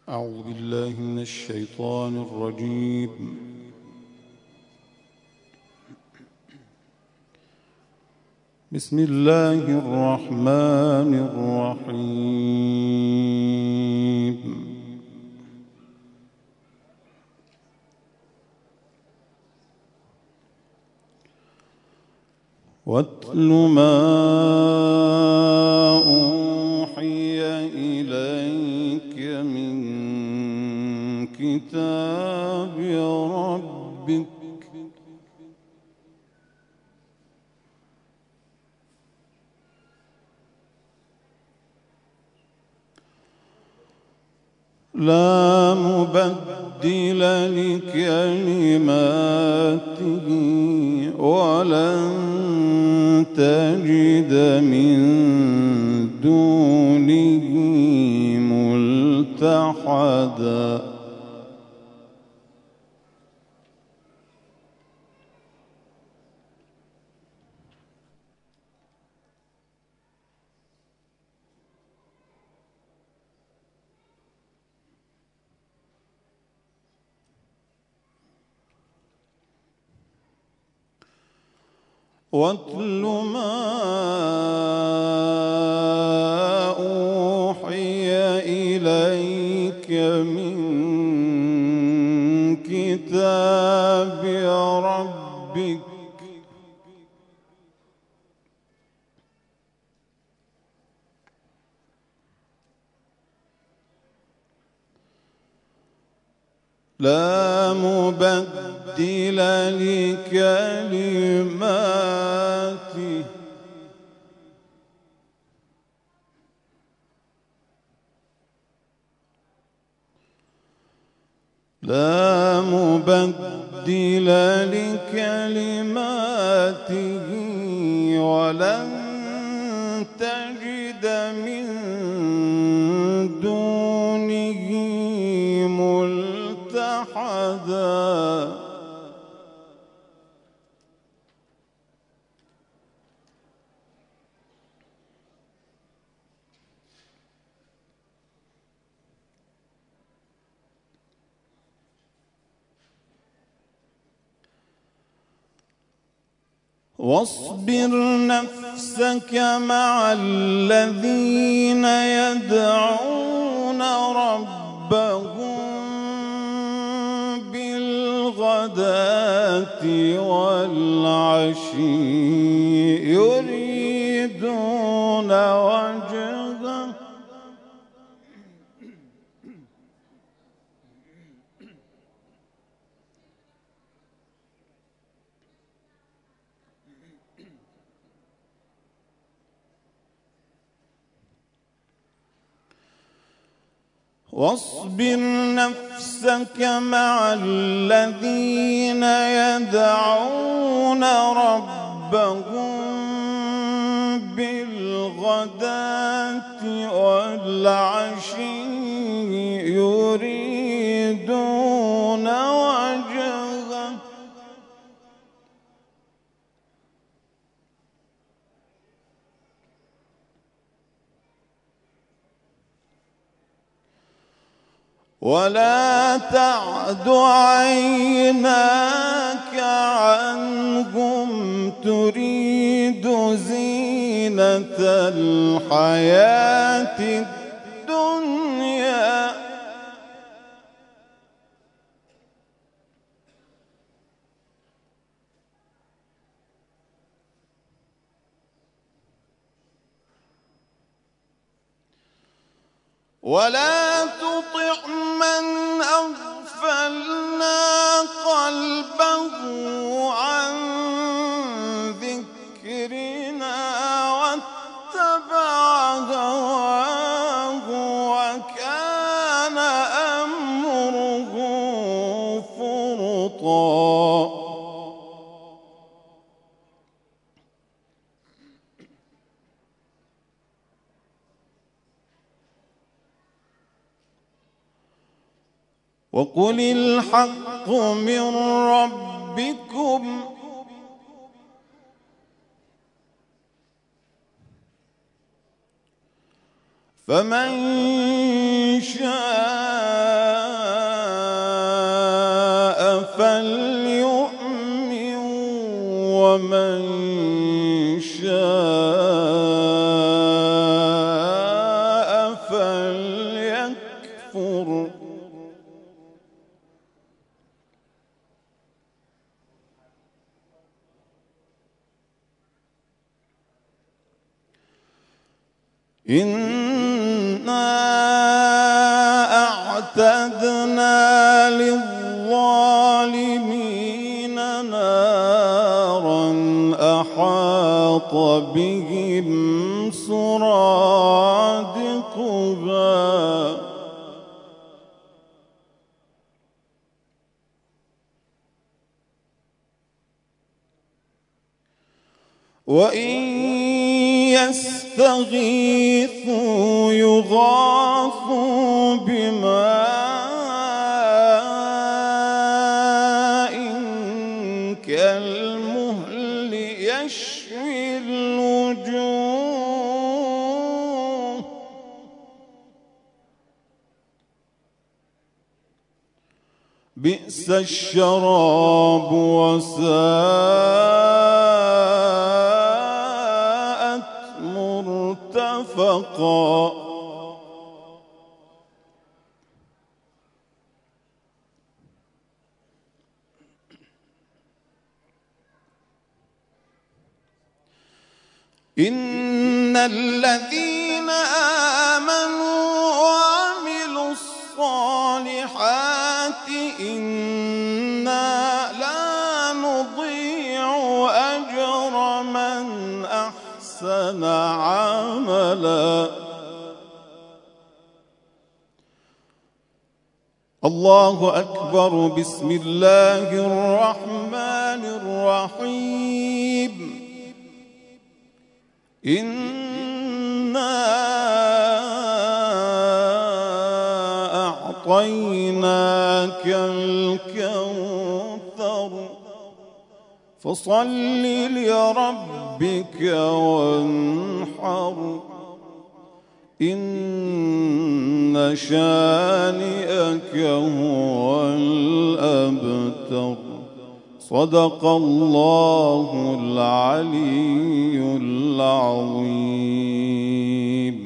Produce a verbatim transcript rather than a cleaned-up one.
أعوذ بالله من الشيطان الرجيم. بسم الله الرحمن الرحيم. واتل ما أوحي إليك من كتاب ربك لا مبدل لكلماته ولن تجد من دونه ملتحدا. واتل ما أوحي إليك من كتاب ربك لا مبدل لكلماته لا مبدل لكلماته ولن تجد من دونه ملتحدا. واصبر نفسك مع الذين يدعون ربهم بالغداة والعشي يريدون وجهه واصبر نفسك مع الذين يدعون ربهم بالغداة والعشي يريدون وجهه ولا تعد عيناك عنهم تريد زينة الحياة الدنيا ولا تطع من أغفلنا قلبه عن ذكرنا واتبع هواه وكان أمره فرطا. وقل الحق من ربكم فمن شاء ومن شاء فليكفر إنا أعتدنا للظالمين نارا أحاط بهم سرادقها وإن يستغيثوا يغاثوا بماء كالمهل يشوي الوجوه بئس الشراب وساءت مرتفقا إن الذين آمنوا وعملوا الصالحات إنا لا نضيع أجر من أحسن عملا الله أكبر بسم الله الرحمن الرحيم إنا أعطيناك الكوثر فصل لربك وانحر إن شانئك هو الأبتر صدق الله العلي العظيم.